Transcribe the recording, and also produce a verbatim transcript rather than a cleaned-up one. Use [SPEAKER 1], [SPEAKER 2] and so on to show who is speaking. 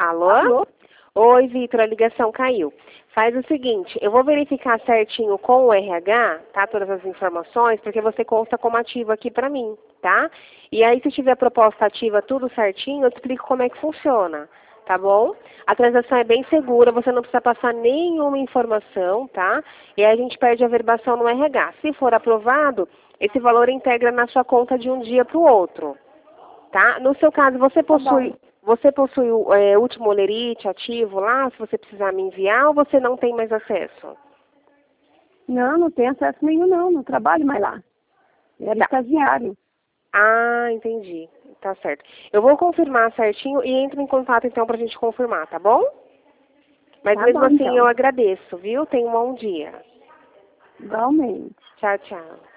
[SPEAKER 1] Alô?
[SPEAKER 2] Alô?
[SPEAKER 1] Oi, Vitor, a ligação caiu. Faz o seguinte, eu vou verificar certinho com o R H, tá, todas as informações, porque você consta como ativo aqui pra mim, tá? E aí, se tiver proposta ativa tudo certinho, eu te explico como é que funciona, tá bom? A transação é bem segura, você não precisa passar nenhuma informação, tá? E aí a gente perde a verbação no R H. Se for aprovado, esse valor integra na sua conta de um dia para o outro, tá? No seu caso, você possui...
[SPEAKER 2] bom.
[SPEAKER 1] Você possui o é, último olerite ativo lá, se você precisar me enviar, ou você não tem mais acesso?
[SPEAKER 2] Não, não tem acesso nenhum não, não trabalho mais lá. Era
[SPEAKER 1] Tá.
[SPEAKER 2] estagiário.
[SPEAKER 1] Ah, entendi. Tá certo. Eu vou confirmar certinho e entro em contato então pra gente confirmar, tá bom? Mas
[SPEAKER 2] Tá
[SPEAKER 1] mesmo
[SPEAKER 2] bom,
[SPEAKER 1] assim
[SPEAKER 2] então.
[SPEAKER 1] eu agradeço, viu? Tenha um bom dia.
[SPEAKER 2] Igualmente.
[SPEAKER 1] Tchau, tchau.